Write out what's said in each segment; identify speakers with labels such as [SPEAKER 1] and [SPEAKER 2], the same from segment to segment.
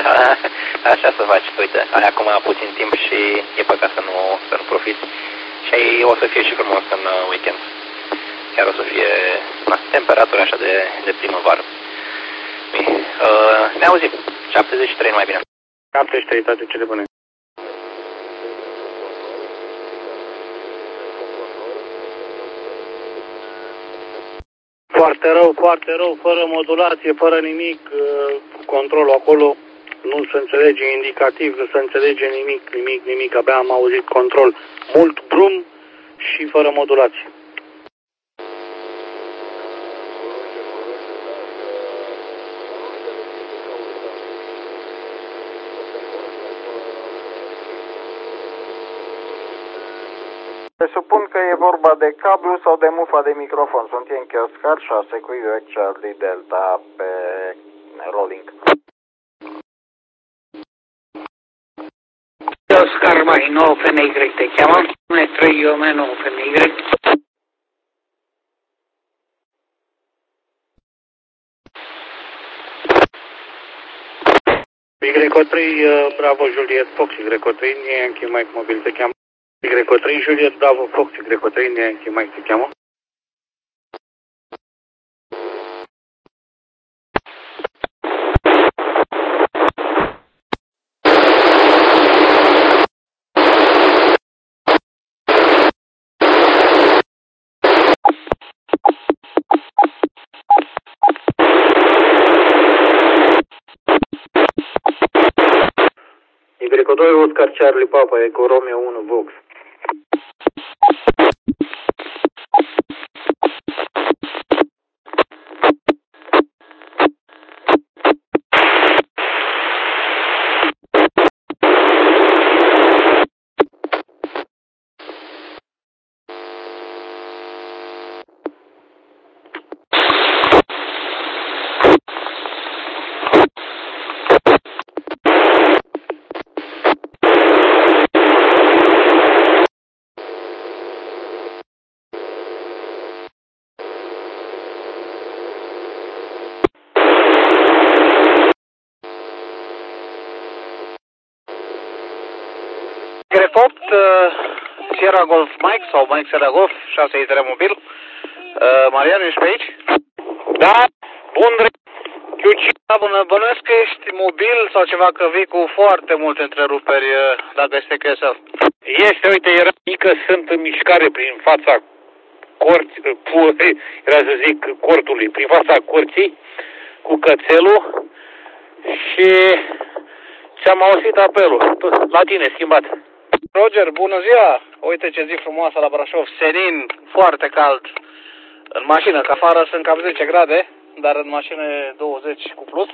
[SPEAKER 1] Da, așa să faci. Uite, ai acum puțin timp și e păcat să nu profiți. Și o să fie și frumos în weekend. Chiar o să fie temperatura așa de primăvară. Ne auzim. 73 numai bine.
[SPEAKER 2] 73, toate cele bune. Foarte rău, fără modulație, fără nimic, controlul acolo nu se înțelege indicativ, nu se înțelege nimic, abia am auzit control, mult brum și fără modulație.
[SPEAKER 3] Presupun că e vorba de cablu sau de mufa de microfon. Sunt în Oscar 6 cu UX Charlie Delta pe rolling.
[SPEAKER 4] Oscar mai 9 FNY te cheamă? 3 mai 9 FNY.
[SPEAKER 2] Y3 Bravo Juliet Fox, Y3 Yankee Mike Mobil te cheamă. Y3 Juliet Bravo Fox, Y3 Yankee Mike te cheamă. Y2 Oscar Charlie Papa, Eco Romeo 1 Vox.
[SPEAKER 4] Report, Sierra Golf Mike sau Mike Sierra Golf, 6 ITR mobil. Marian, ești pe aici?
[SPEAKER 2] Da, bun
[SPEAKER 4] Bănuiesc că ești mobil sau ceva, că vii cu foarte multe întreruperi, dacă este QSL.
[SPEAKER 2] Este, uite, era mică, sunt în mișcare prin fața cortului, prin fața curții, cu cățelul și ți-am auzit apelul. La tine, schimbat.
[SPEAKER 4] Roger, bună ziua! Uite ce zi frumoasă la Brașov, senin, foarte cald. În mașină, că afară sunt cam 10 grade, dar în mașină e 20 cu plus.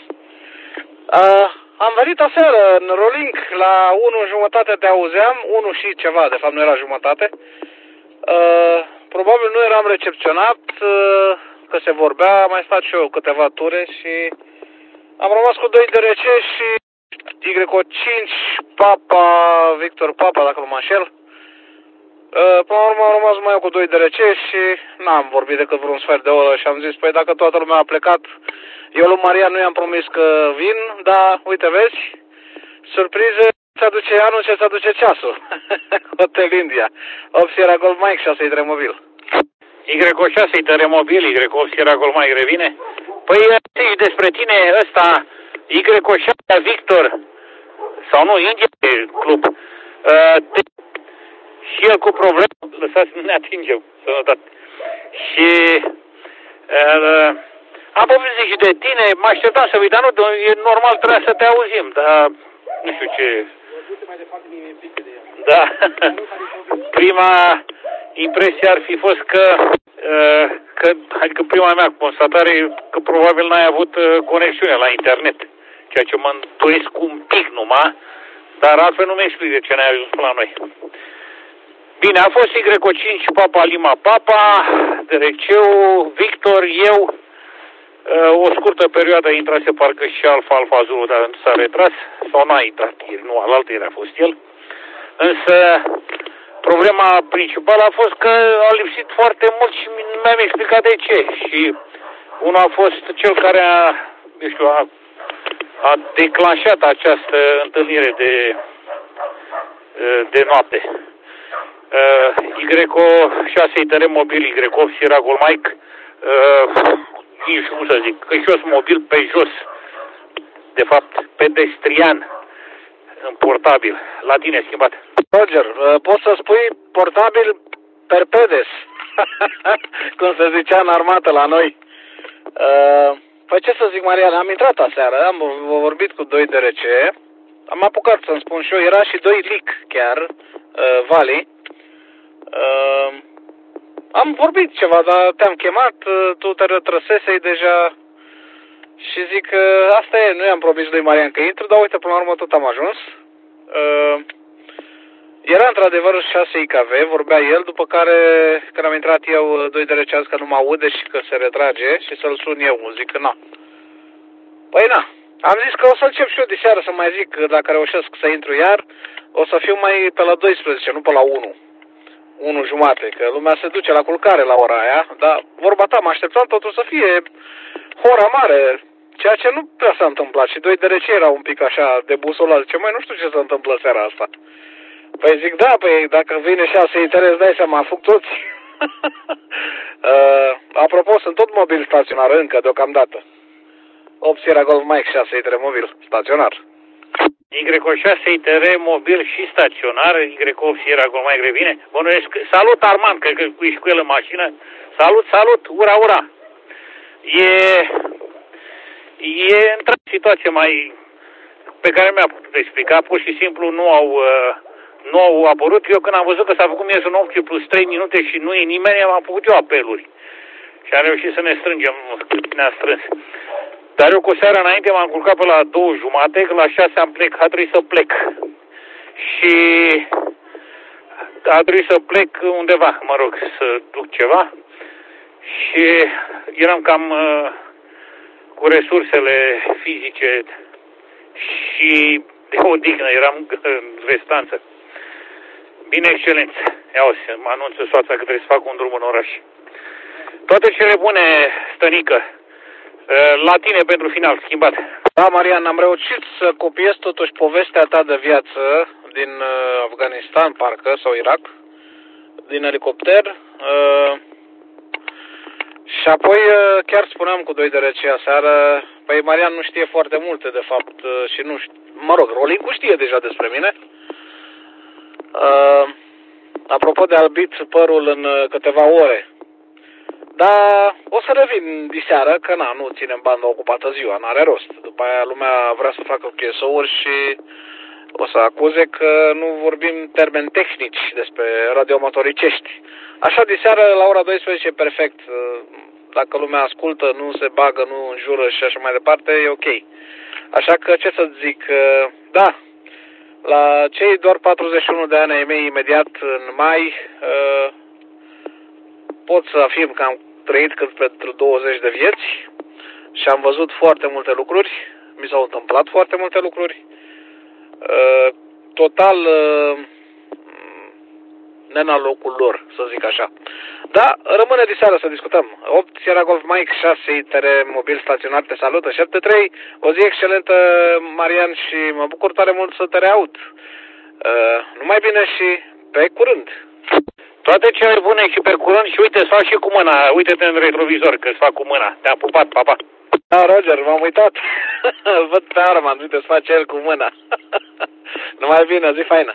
[SPEAKER 4] Am venit aseară în rolling, la 1:30 te auzeam, 1 și ceva, de fapt nu era jumătate. Probabil nu eram recepționat, că se vorbea, am mai stat și eu câteva ture și am rămas cu 2 DRC și Y5 Papa, Victor Papa, dacă nu mă înșel. Până la urmă am rămas mai eu cu 2 DRC și n-am vorbit decât vreun sfert de oră și am zis, păi dacă toată lumea a plecat, eu lui Marian nu i-am promis că vin, dar uite vezi, surpriză, ți aduce anul ce ți aduce ceasul. Hotel India, 8 Sierra Golf Mike, 6 ITR mobil.
[SPEAKER 2] Y6 ITR mobil, Y8 Sierra Golf Mike revine? Păi zici despre tine ăsta, Y7 Victor, sau nu, India Club, și el cu probleme, lăsați să ne atingem, sănătate. Și am povestit și de tine, mă așteptam să vii, dar nu, e normal, trebuia să te auzim, dar nu știu ce. Da, prima impresie ar fi fost că adică prima mea constatare că probabil n-ai avut conexiune la internet, ceea ce mă întoiesc un pic numai, dar altfel nu mi-explic de ce n-ai ajuns până la noi. Bine, a fost Y5 Papa Lima Papa, DRC-ul, Victor, eu, o scurtă perioadă intrase parcă și Alfa Zulu, dar s-a retras, sau n-a intrat ieri, nu, alaltă ieri a fost el. Însă, problema principală a fost că a lipsit foarte mult și nu mi-am explicat de ce. Și unul a fost cel care a a declanșat această întâlnire de noapte. YO 6 ITR mobil, Y8 Sierra Golf Mike, nu știu cum să zic, cășos mobil pe jos, de fapt pedestrian în portabil. La tine schimbat.
[SPEAKER 4] Roger, poți să spui portabil per pedes, cum se zicea în armată la noi. Păi ce să zic, Marian, am intrat aseară, am vorbit cu 2 DRC, am apucat să-mi spun și eu, era și 2 LIC chiar, Vali. Am vorbit ceva, dar te-am chemat, tu te retrăsesei deja și zic că asta e, nu i-am promis lui Marian că intru, dar uite, până la urmă tot am ajuns. Era într-adevăr 6 IKV, vorbea el, după care când am intrat eu, 2 DRC că nu mă aude și că se retrage și să-l sun eu, zic că na. Păi na, am zis că o să încep și eu de seară să mai zic, dacă reușesc să intru iar, o să fiu mai pe la 12, nu pe la 1. 1 jumate, că lumea se duce la culcare la ora aia, dar vorba ta, mă așteptam totul să fie ora mare, ceea ce nu prea s-a întâmplat și 2 DRC erau un pic așa de busolat, zice, măi, nu știu ce se întâmplă seara asta. Păi zic, da, păi dacă vine 6 ITR, îți dai seama, fug toți. Apropo, sunt tot mobil staționar încă, deocamdată. 8 Sierra Golf Mike, 6 ITR mobil, staționar.
[SPEAKER 2] Y6 ITR mobil și staționar, Y8 Sierra Golf Mike revine. Bănuiesc, salut Armand, că ești cu el în mașină. Salut, salut, ura, ura. E într-o situație mai pe care mi-a putut explica, pur și simplu nu au apărut. Eu când am văzut că s-a făcut miezul nopții plus 3 minute și nu e nimeni, am făcut eu apeluri. Și am reușit să ne strângem cât ne-a strâns. Dar eu cu seara înainte m-am culcat pe la 2 jumate, că la 6 a trebuit să plec. Și a trebuit să plec undeva, mă rog, să duc ceva. Și eram cam cu resursele fizice și de odihnă, eram în restanță. Bine, excelență. Ia o să mă anunță soața că trebuie să fac un drum în oraș. Toate cele bune, stănică. La tine pentru final, schimbat.
[SPEAKER 4] Da, Marian, am reușit să copiez totuși povestea ta de viață din Afganistan, parcă, sau Irak, din elicopter. Și apoi chiar spuneam cu 2 DRC aseară, păi Marian nu știe foarte multe, de fapt, și nu știu, mă rog, Rolincu știe deja despre mine. Apropo de albit părul în câteva ore. Dar o să revin diseară, că na, nu ținem banda ocupată ziua, n-are rost. După aia lumea vrea să facă QSO-uri și o să acuze că nu vorbim termeni tehnici despre radiomotoricești. Așa diseară la ora 12 perfect. Dacă lumea ascultă, nu se bagă, nu înjură și așa mai departe, e ok. Așa că ce să zic, da, la cei doar 41 de ani ai mei imediat în mai, pot să afirm că am trăit cât pentru 20 de vieți și am văzut foarte multe lucruri, mi s-au întâmplat foarte multe lucruri, total nena locul lor, să zic așa. Da, rămâne diseară să discutăm. 8 Sierra Golf Mike, 6 ITR mobil staționar, te salută. 73, o zi excelentă, Marian, și mă bucur tare mult să te reaud. Numai bine și pe curând.
[SPEAKER 2] Toate cele bune și pe curând și uite, îți fac și cu mâna. Uite-te în retrovizor că îți fac cu mâna. Te-am pupat, papa.
[SPEAKER 4] Da, Roger, m-am uitat. Îl văd pe Armand, uite, îți face el cu mâna. Numai bine, zi faină.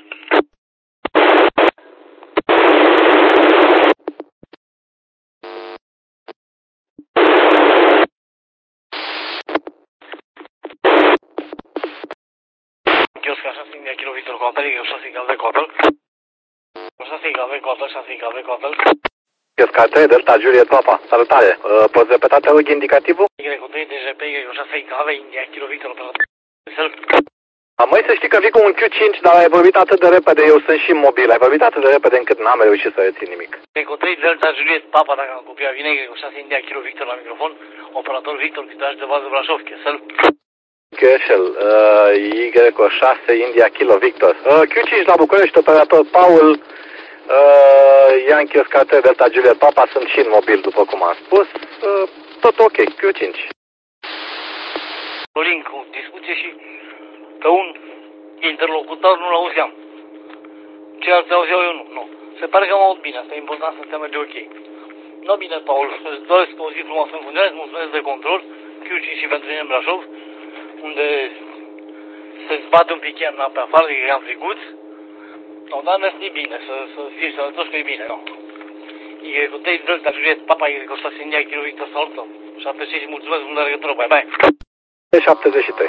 [SPEAKER 4] Kiosk 6 India Kilo Victor Hotel, 6 IKV Hotel. 6 IKV Hotel, 6 IKV Hotel.
[SPEAKER 1] Kiosk 3 Delta Juliet Papa, salutare. Poți repeta, te rog, indicativul?
[SPEAKER 4] Y3 DGP, Y6 IKV India Kilo Victor Hotel.
[SPEAKER 1] Măi, să știi că vii cu un Q5, dar ai vorbit atât de repede, eu sunt și mobil, ai vorbit atât de repede încât n-am reușit să rețin nimic.
[SPEAKER 4] Y3 Delta Juliet Papa, dacă am copiat bine, Y6 India Kilo Victor la microfon, operator Victor, chitaj de bază Brașov, Chesel.
[SPEAKER 1] Greșel, Y6 India Kilo Victor. Q5 la București, operator Paul, Yankee Oscar 3 Delta Juliet Papa, sunt și în mobil, după cum am spus. Tot ok, Q5.
[SPEAKER 4] link cu discuție și pe un interlocutor nu-l auzeam. Ceilalți auzeau, eu nu. Se pare că am auzit bine, asta e important să înseamnă de ok. Nu bine, Paul, îți doresc o zi frumoasă în continuare, îți mulțumesc de control, Q5 și pentru tine în Brașov, unde se zbate un pic iarna pe afară, că am fricut. No, dar e bine, să fii sănătos, că e bine, nu? E cu 3 Delta, Juliet, Papa, e cu 6 India, Kilo Victor, salută. 76 și mulțumesc, mult de legătură, bye, bye.
[SPEAKER 3] 73.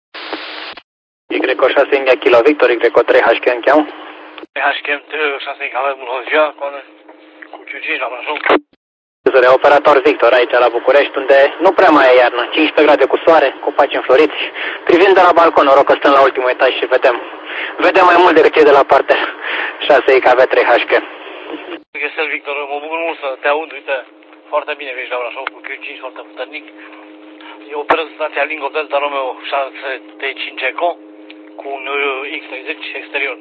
[SPEAKER 1] Y6 India Kilo Victor, Y3 HKM cheamă.
[SPEAKER 4] HKM 6 India, bună ziua, cu Q5 la Brașov.
[SPEAKER 1] Operator Victor aici la București, unde nu prea mai e iarnă, 15 grade cu soare, copaci înfloriți. Privind de la balcon, noroc că stăm la ultimul etaj și vedem mai mult decât cei de la parter. 6 IKV 3 HK.
[SPEAKER 4] Găsel Victor, mă bucur mult să te aud, uite, foarte bine vezi la Brașov cu Q5 foarte puternic. Eu operez stația Lingo Delta Romeo 6T5 Eco cu un X30 exterior.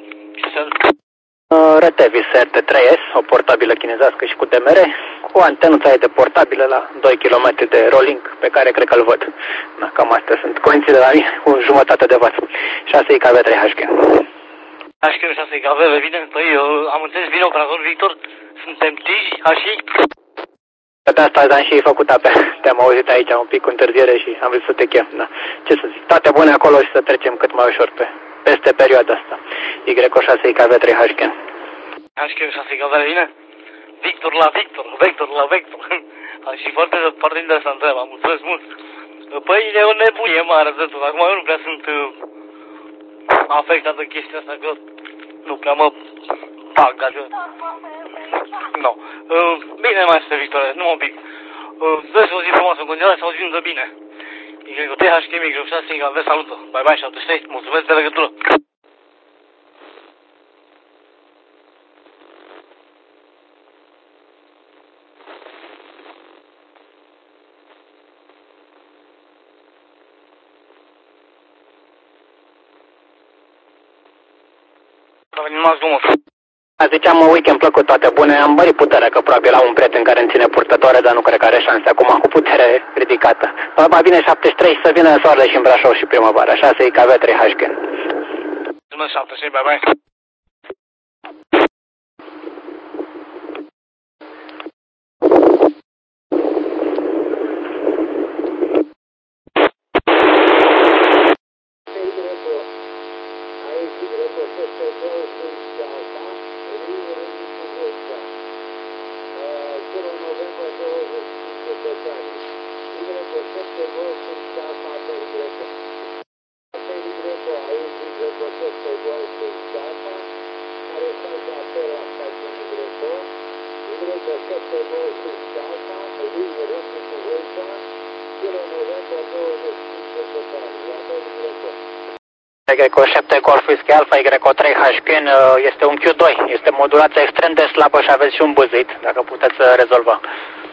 [SPEAKER 1] RT Viser T3S, o portabilă chinezească și cu DMR, cu antenuța aia de portabilă la 2 km de rolling, pe care cred că-l văd. Da, cam astea sunt condițiile la mine, cu jumătate de watt. 6 IKV 3 HK.
[SPEAKER 4] HK 6 IKV, bine? Păi, am înțeles bine, operator Victor, suntem tiji, așa?
[SPEAKER 1] De asta am și făcut apel. Te-am auzit aici un pic cu întârziere și am vrut să te chem. Da. Ce să zic, toate bune acolo și să trecem cât mai ușor peste perioada asta. Y6 IKV 3 HK.
[SPEAKER 4] HK 6 IKV, bine? Victor la Victor, Vector la Vector. Și foarte interesant treaba, mulțumesc mult. Păi e o nebunie mare de tot. Acum eu nu prea sunt afectat de chestia asta, că nu prea mă bag, adică... Nu. Bine, maestre Victor, nu un pic. Vreau să o zi frumoasă în continuare, să auzim de bine. Y THK Micro 6 IKV, salută. Bye bye, 76, mulțumesc de legătură.
[SPEAKER 1] Ziceam un weekend plăcut, toate bune, am mărit puterea, că probabil am un prieten care îmi ține purtătoare, dar nu cred că are șanse acum cu putere ridicată. Mai bine 73 să vină soarele și în Brașov și primăvara, 6 IKV 3 HK.
[SPEAKER 4] Mulțumesc, 73, bye bye.
[SPEAKER 1] Y7 Golf Whisky Alpha, Y3 HK, este un Q2, este modulația extrem de slabă și aveți și un buzit, dacă puteți rezolva.